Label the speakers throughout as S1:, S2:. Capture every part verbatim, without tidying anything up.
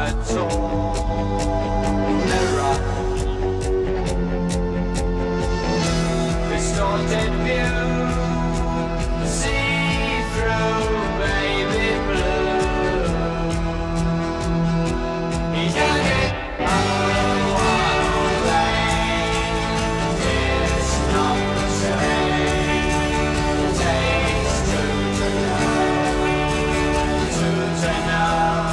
S1: a tall mirror, distorted view, see through baby blue. He's young oh, one lane, it's not the same. Takes two to know, two to know.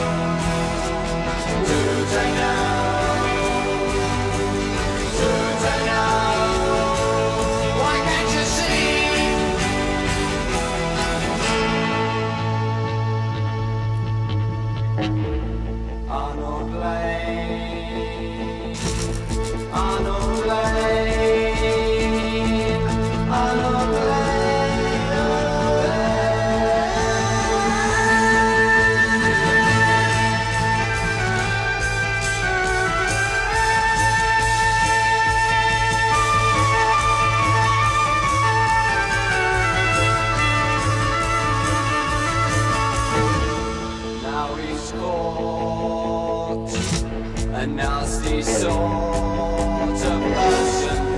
S1: Arnold Lane, Arnold Lane, Arnold Lane, Arnold Lane. Now he's caught, a nasty sort of person.